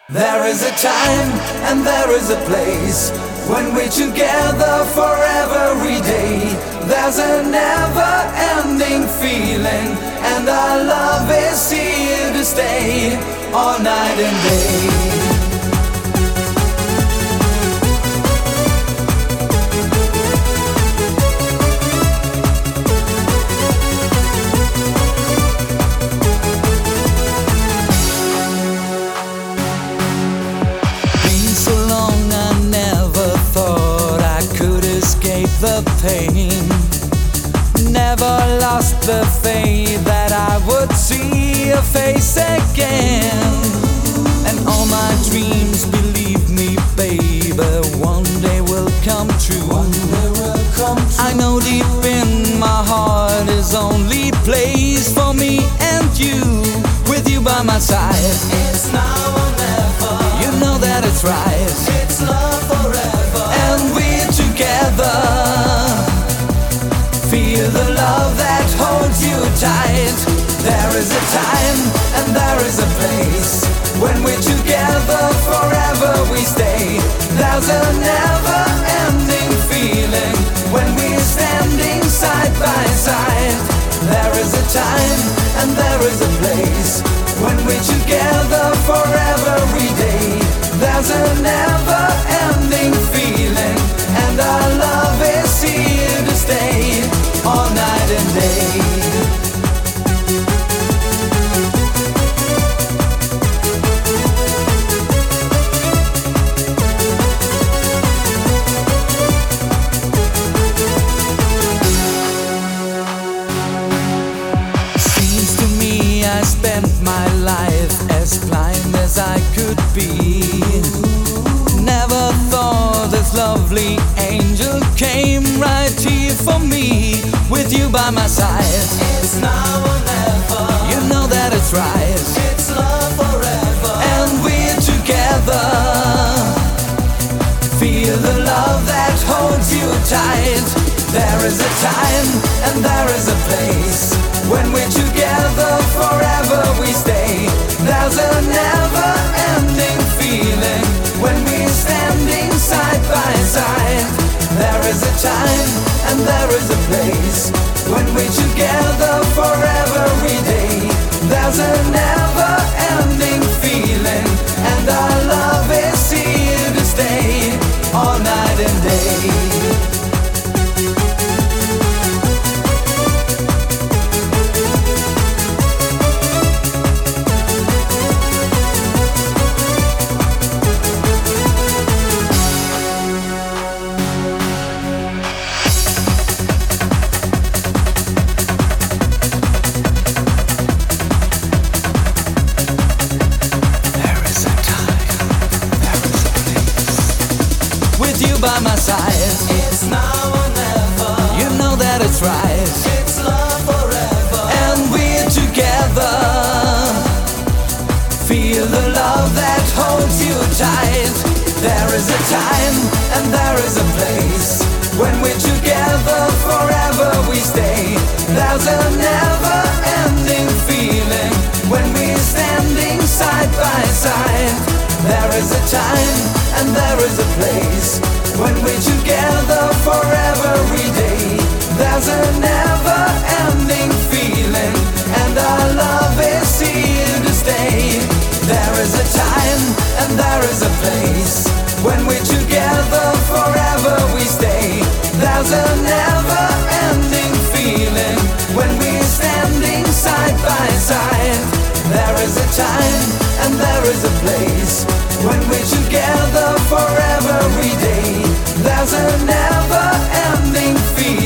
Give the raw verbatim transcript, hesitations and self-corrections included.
There is a time and there is a place when we're together forever every day. There's a never-ending feeling, and our love is here to stay all night and day. The pain, never lost the faith that I would see your face again. And all my dreams, believe me, baby, one day will come true. One day will come true. I know deep in my heart is only place for me and you. With you by my side, it's now or never. You know that it's right. It's love forever, and we're together. Feel the love that holds you tight. There is a time and there is a place when we're together forever we stay. There's a never-ending feeling when we're standing side by side. There is a time and there is a place when we're together forever every day. There's a never-ending feeling, and our love is here to stay all night and day. Seems to me I spent my life as blind as I could be. Never thought this lovely angel came right here for me. With you by my side, it's now or never. You know that it's right. It's love forever, and we're together. Feel the love that holds you tight. There is a time and there is a place when we're together forever we stay. There's a never-ending feeling when we're standing side by side. There is a time and there is a place when we're together forever every day. There's a never-ending feeling, and our love is here to stay all night and day. By my side, it's now or never. You know that it's right. It's love forever, and we're together. Feel the love that holds you tight. There is a time and there is a place when we're together forever we stay. There's a never-ending feeling when we're standing side by side. There is a time and there is a place when we're together forever every day. There's a never-ending feeling, and our love is here to stay. There is a time and there is a place when we're together forever we stay. There's a never-ending feeling when we're standing side by side. There is a time and there is a place when we're together forever every day. There's a never-ending feeling.